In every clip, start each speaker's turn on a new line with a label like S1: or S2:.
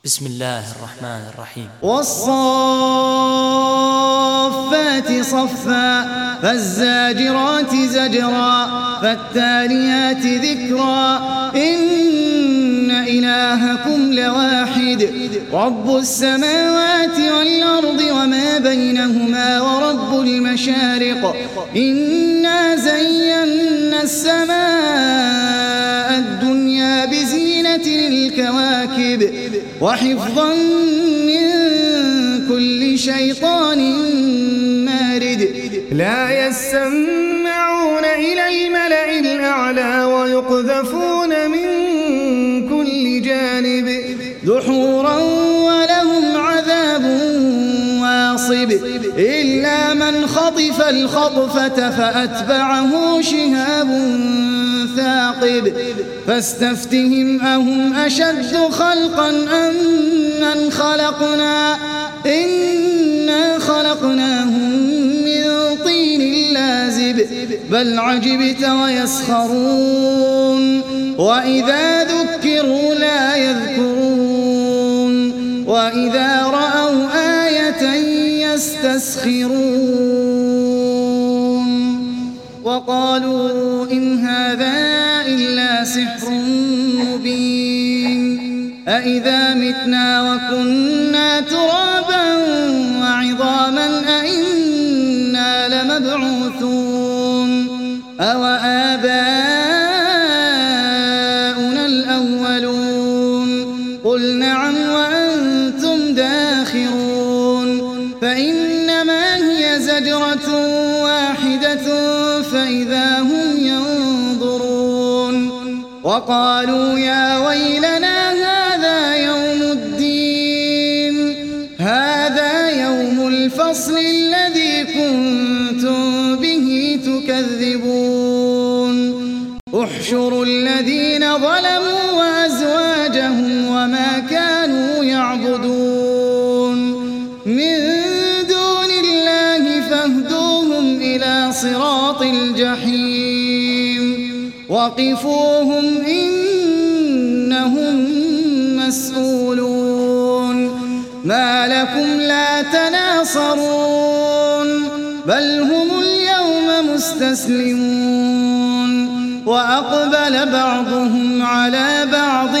S1: بسم الله الرحمن الرحيم.
S2: والصافات صفا فالزاجرات زجرا فالتاليات ذكرا إن إلهكم لواحد رب السماوات والأرض وما بينهما ورب المشارق إنا زينا السماء الدنيا بزينة الكواكب وحفظا من كل شيطان مارد لا يسمعون إلى الملأ الأعلى ويقذفون من كل جانب دحورا ولهم عذاب واصب إلا من خطف الخطفة فأتبعه شهاب ثاقب فاستفتهم أهم أشد خلقا أم من خلقنا إنا خلقناهم من طين لازب بل عجبت ويسخرون وإذا ذكروا لا يذكرون وإذا رأوا آية يستسخرون وقالوا إن هذا إلا سحر مبين أإذا متنا وكنا ترابا وعظاما أإنا لمبعوثون أو آباؤنا الأولون قل نعم وأنتم داخرون فإنما هي زجرة واحدة فإذا هم ينظرون وقالوا يا ويلنا هذا يوم الدين هذا يوم الفصل الذي كنتم به تكذبون احشروا الذين ظلموا وأزواجهم وما كانوا يعبدون من دون الله فاهدوهم إلى صراط الجحيم وقفوهم إنهم مسؤولون ما لكم لا تناصرون بل هم اليوم مستسلمون وأقبل بعضهم على بعض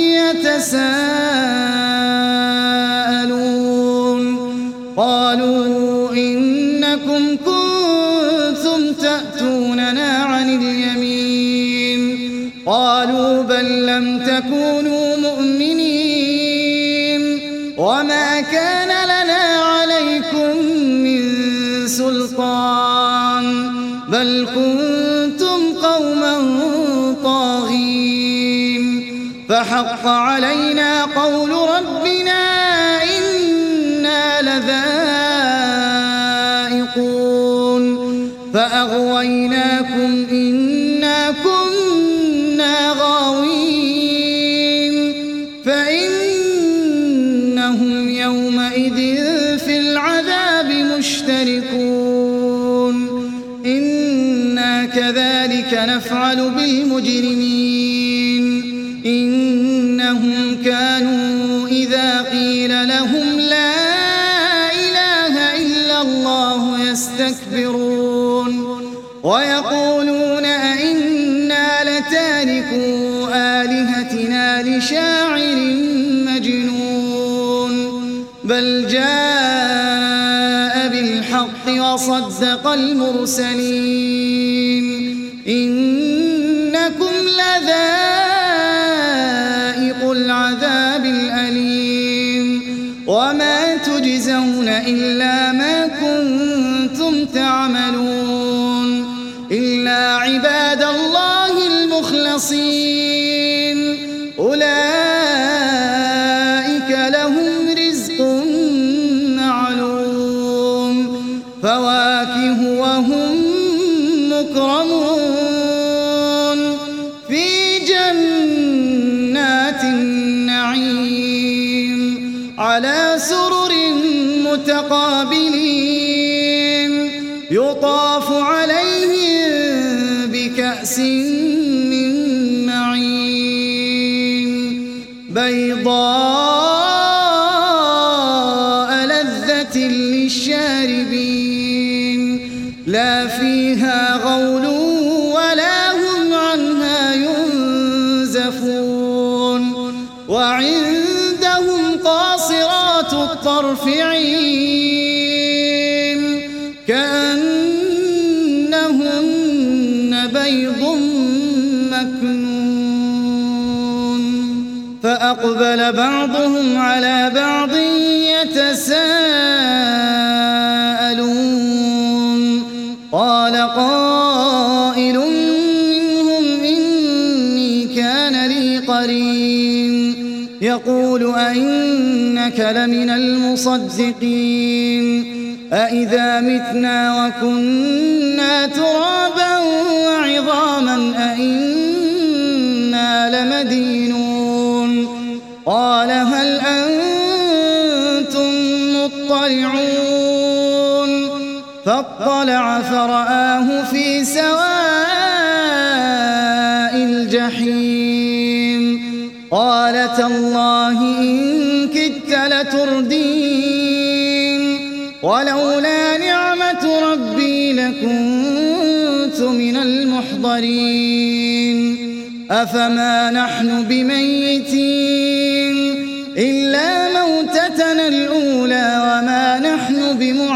S2: يتساءلون قالوا إنكم كنتم تأتوننا عن اليمين قالوا بل لم تكونوا مؤمنين وما كان لنا عليكم من سلطان بل كنتم قوما طاغين فحق علينا قول ربنا إنا لذائقون فأغويناكم إنا كنا غاوين فإنهم يومئذ في العذاب مشتركون إنا كذلك نفعل بالمجرمين إنهم كانوا إذا قيل لهم لا إله إلا الله يستكبرون ويقولون أئنا لتاركو آلهتنا لشاعر مجنون بل جاء بالحق وصدق المرسلين إنكم لذائق العذاب الأليم وما تجزون إلا ما كنتم تعملون إلا عباد الله المخلصين أولئك لهم رزق معلوم فواكه وهم مكرمون في جنات النعيم على سرر متقابلين يطاف عليهم بكأس من معين بيضاء لا فيها غول ولا هم عنها ينزفون وعندهم قاصرات الطرف عين كأنهن بيض مكنون فأقبل بعضهم على بعض يتساءلون قال قائل منهم إني كان لي قرين يقول أئنك لمن المصدقين أإذا متنا وكنا ترابا وعظاما أئنا لمدينون قال هل أنتم مطلعون فاطلع فرآه في سواء الجحيم قال تالله إن كدت لتردين ولولا نعمة ربي لكنت من المحضرين أفما نحن بميتين إلا موتتنا الأولى وما نحن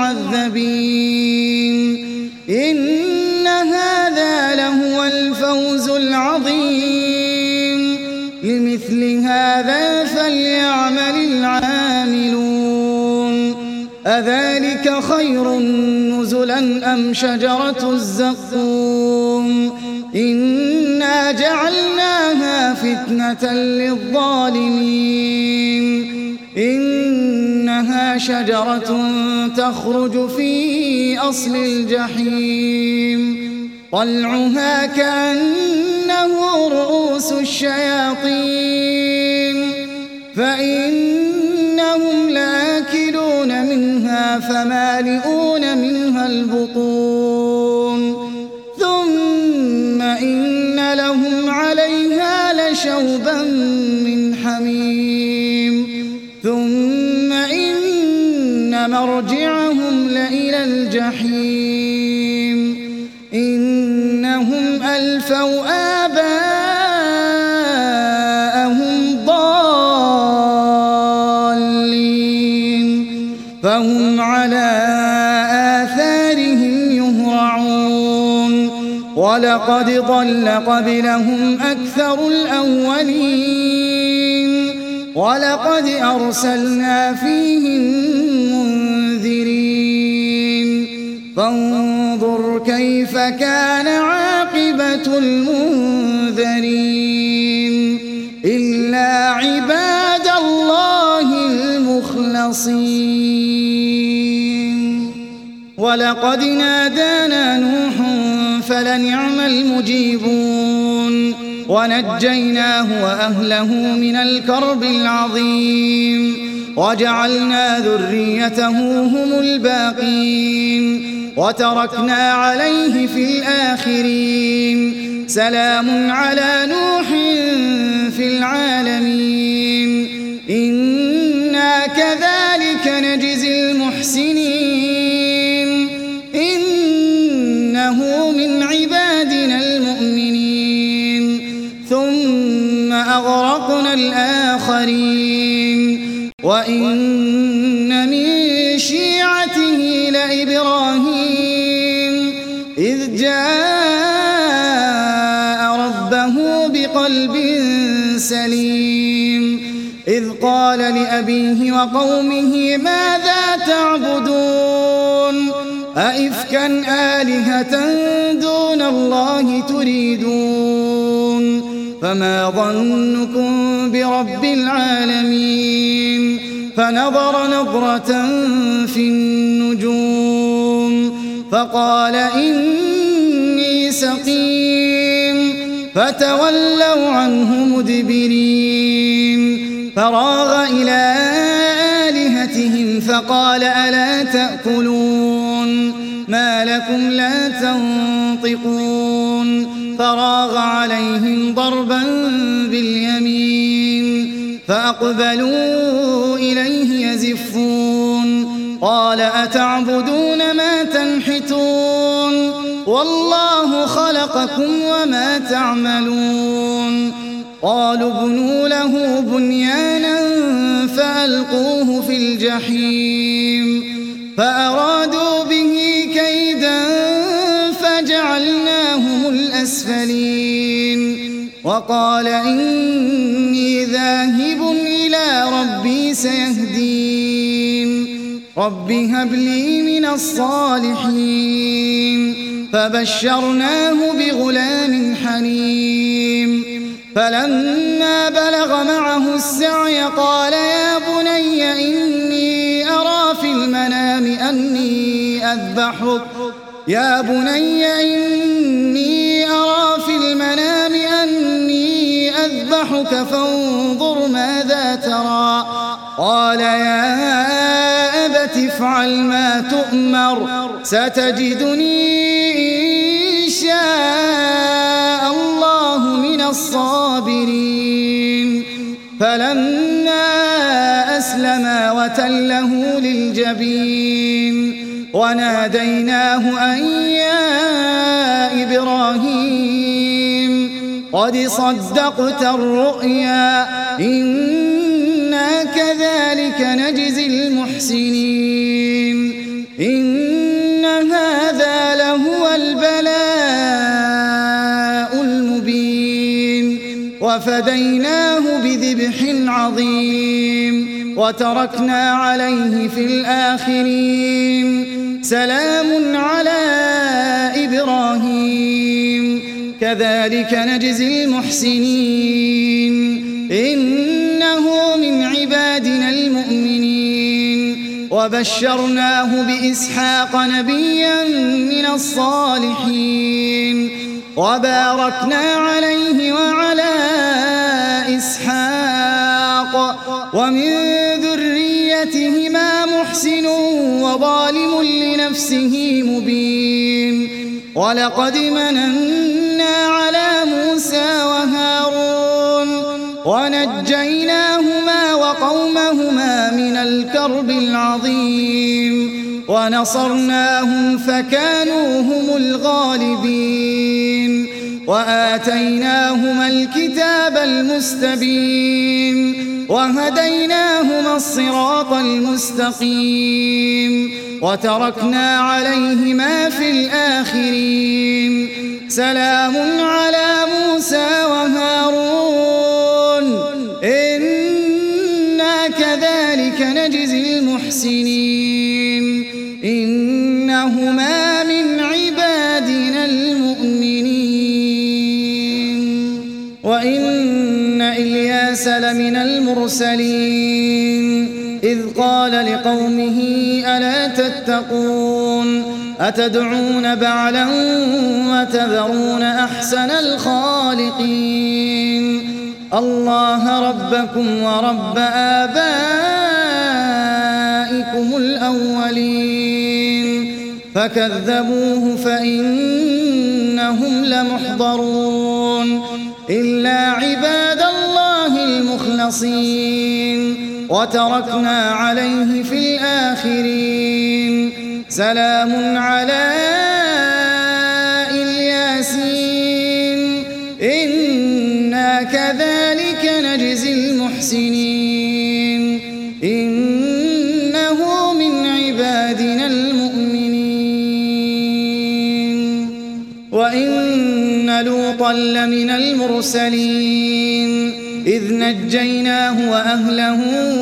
S2: بمعذبين إن هذا لهو الفوز العظيم لمثل هذا فليعمل العاملون أذلك خير نزلا أم شجرة الزقوم إنا جعلناها فتنة للظالمين إنها شجرة تخرج في أصل الجحيم طلعها كأنه رؤوس الشياطين فإنهم لآكلون منها فمالئون منها البطون ثم إن لهم عليها لشوبا من حميم ثم إن مرجعهم لإلى الجحيم إنهم ألفوا آباءهم ضالين فهم على آثارهم يهرعون ولقد ضل قبلهم أكثر الأولين ولقد أرسلنا فيهم منذرين فانظر كيف كان عاقبة المنذرين إلا عباد الله المخلصين ولقد نادانا نوح فلنعم المجيبون ونجيناه وأهله من الكرب العظيم وجعلنا ذريته هم الباقين وتركنا عليه في الآخرين سلام على نوح في العالمين إنا كذلك نجزي المحسنين إنه من عبادنا المؤمنين ثم أغرقنا الآخرين وإن من شيعته لإبراهيم إذ جاء ربه بقلب سليم إذ قال لأبيه وقومه ماذا تعبدون أئفكا آلهة دون الله تريدون فما ظنكم برب العالمين فنظر نظرة في النجوم فقال إني سقيم فتولوا عنه مدبرين فراغ إلى آلهتهم فقال ألا تأكلون ما لكم لا تنطقون فراغ عليهم ضربا باليمين فأقبلوا إليه يزفون قال أتعبدون ما تنحتون والله خلقكم وما تعملون قالوا ابنوا له بنيانا فألقوه في الجحيم فأرادوا به كيدا فجعلناهم الأسفلين وقال إني ذاهب إلى ربي سيهدين رب هب لي من الصالحين فبشرناه بغلام حليم فلما بلغ معه السعي قال يا بني إني أرى في المنام أني أذبحك فانظر ماذا ترى قال يا أبت افعل ما تؤمر ستجدني إن شاء الله من الصابرين فلما أسلما وتله للجبين وناديناه أن يا إبراهيم قد صدقت الرؤيا إنا كذلك نجزي المحسنين إن هذا لهو البلاء المبين وفديناه بذبح عظيم وتركنا عليه في الآخرين سلام على إبراهيم كذلك نجزي المحسنين إنه من عبادنا المؤمنين وبشرناه بإسحاق نبيا من الصالحين وباركنا عليه وعلى إسحاق ومن ذريتهما محسن وظالم لنفسه مبين ولقد مننا على موسى وهارون ونجيناهما وقومهما من الكرب العظيم ونصرناهم فكانوا هم الغالبين وآتيناهما الكتاب المستبين وهديناهما الصراط المستقيم وتركنا عليهما في الآخرين سلام على موسى وهارون إنا كذلك نجزي المحسنين إنهما من عبادنا المؤمنين وإن إلياس لمن المرسلين إذ قال لقومه ألا تتقون أتدعون بعلا وتذرون أحسن الخالقين الله ربكم ورب آبائكم الأولين فكذبوه فإنهم لمحضرون إلا عباد الله المخلصين وتركنا عليه في الآخرين سلام على الياسين إنا كذلك نجزي المحسنين إنه من عبادنا المؤمنين وإن لوطا لمن المرسلين إذ نجيناه وأهله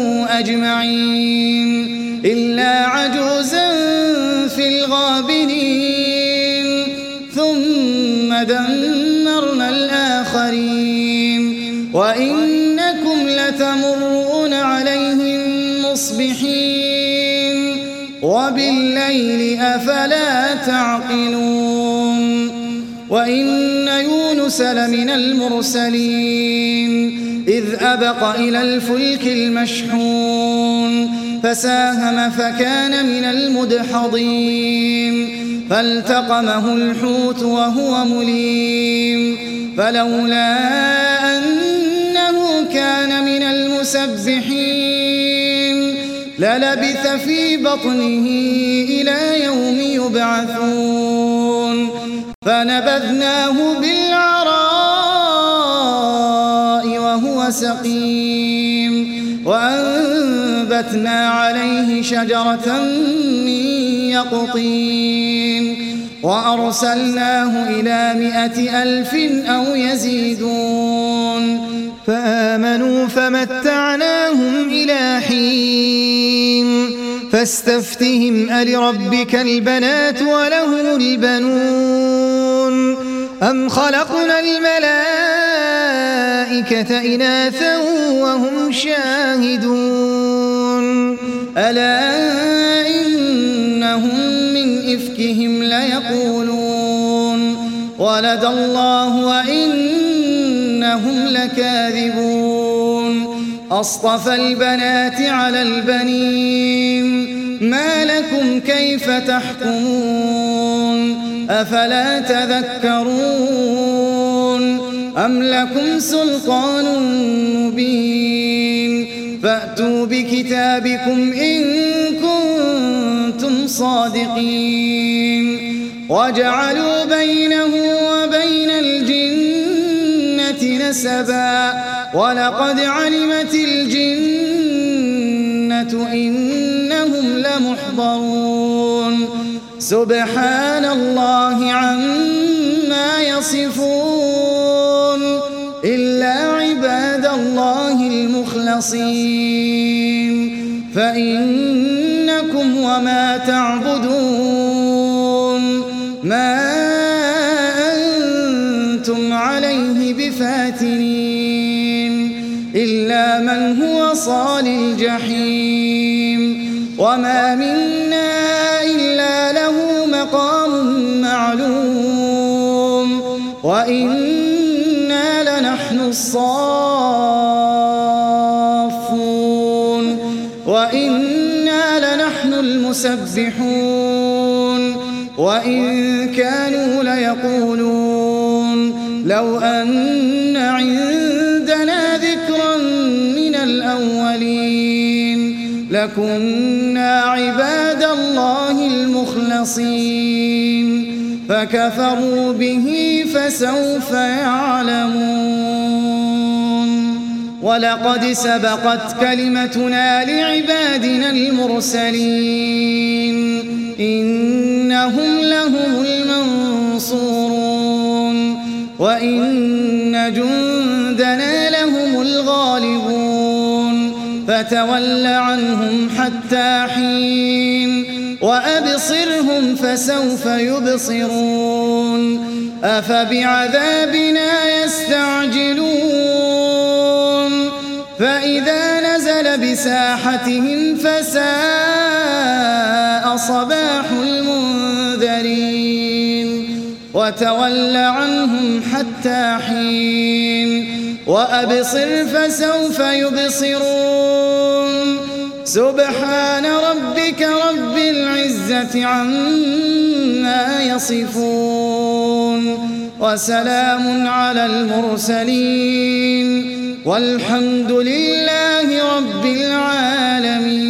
S2: أجمعين إلا عجوزا في الغابرين ثم دمرنا الآخرين وإنكم لتمرون عليهم مصبحين وبالليل أفلا تعقلون وإن يونس لمن المرسلين إذ أبق إلى الفلك المشحون فساهم فكان من المدحضين فالتقمه الحوت وهو مليم فلولا أنه كان من المسبحين للبث في بطنه إلى يوم يبعثون فنبذناه بالعراء وهو سقيم وأنبتنا عليه شجرة من يقطين وأرسلناه إلى 100,000 أو يزيدون
S3: فآمنوا فمتعناهم إلى حين فاستفتهم ألربك البنات ولهم البنون أم خلقنا الملائكة إناثا وهم شاهدون
S2: ألا إنهم من إفكهم ليقولون ولد الله وإنهم لكاذبون أصطفى البنات على البنين ما لكم كيف تحكمون أفلا تذكرون أم لكم سلطان مبين فأتوا بكتابكم إن كنتم صادقين وجعلوا بينه وبين الجنة نسبا ولقد علمت الجنة إنهم لمحضرون سبحان الله عما يصفون إلا عباد الله المخلصين فإنكم وما تعبدون ما أنتم عليه بفاتنين إلا من هو صال الجحيم وما منا إلا له مقام معلوم وإنا لنحن الصافون وإنا لنحن المسبحون وإن كانوا ليقولون لو أن عندنا ذكرا من الأولين لكنا عباد الله المخلصين فكفروا به فسوف يعلمون ولقد سبقت كلمتنا لعبادنا المرسلين إنهم لهم المنصورون وإن جندنا لهم الغالبون فتول عنهم حتى حين وأبصرهم فسوف يبصرون أفبعذابنا يستعجلون فإذا نزل بساحتهم فساء صباح المنذرين وتول عنهم حتى حين وأبصر فسوف يبصرون سبحان ربك رب العزة عما يصفون وسلام على المرسلين والحمد لله رب العالمين.